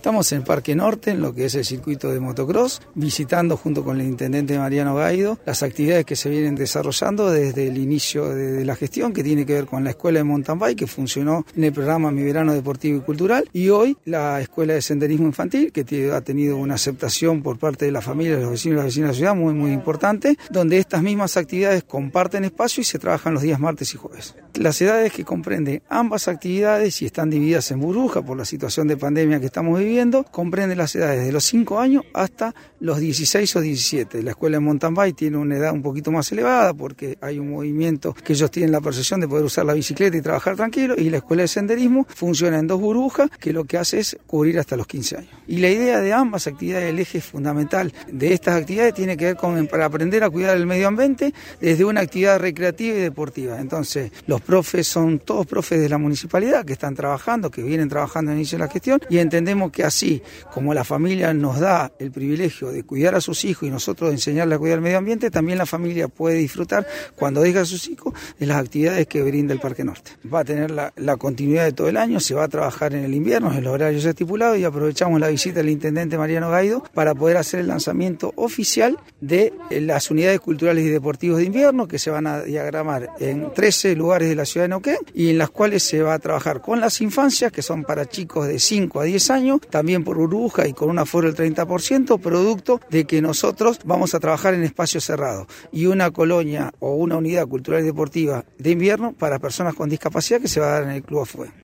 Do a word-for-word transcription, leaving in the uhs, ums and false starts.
Estamos en el Parque Norte, en lo que es el circuito de motocross, visitando junto con el intendente Mariano Gaido las actividades que se vienen desarrollando desde el inicio de la gestión, que tiene que ver con la escuela de mountain bike, que funcionó en el programa Mi Verano Deportivo y Cultural, y hoy la escuela de senderismo infantil, que ha tenido una aceptación por parte de la familia, de los vecinos y las vecinas de la ciudad muy, muy importante, donde estas mismas actividades comparten espacio y se trabajan los días martes y jueves. Las edades que comprenden ambas actividades y están divididas en burbuja por la situación de pandemia que estamos viviendo, comprenden las edades de los cinco años hasta los dieciséis o diecisiete. La escuela de mountain bike tiene una edad un poquito más elevada porque hay un movimiento que ellos tienen la percepción de poder usar la bicicleta y trabajar tranquilo, y la escuela de senderismo funciona en dos burbujas que lo que hace es cubrir hasta los quince años. Y la idea de ambas actividades, el eje fundamental de estas actividades tiene que ver con para aprender a cuidar el medio ambiente desde una actividad recreativa y deportiva. Entonces, los profes son todos profes de la municipalidad que están trabajando, que vienen trabajando en el inicio de la gestión, y entendemos que así como la familia nos da el privilegio de cuidar a sus hijos y nosotros de enseñarle a cuidar el medio ambiente, también la familia puede disfrutar cuando deja a sus hijos de las actividades que brinda el Parque Norte. Va a tener la, la continuidad de todo el año, se va a trabajar en el invierno, en los horarios estipulados, y aprovechamos la visita del intendente Mariano Gaido para poder hacer el lanzamiento oficial de las unidades culturales y deportivas de invierno, que se van a diagramar en trece lugares de la ciudad de Neuquén, y en las cuales se va a trabajar con las infancias, que son para chicos de cinco a diez años, también por burbuja y con un aforo del treinta por ciento, producto de que nosotros vamos a trabajar en espacios cerrados, y una colonia o una unidad cultural y deportiva de invierno para personas con discapacidad que se va a dar en el Club Afue.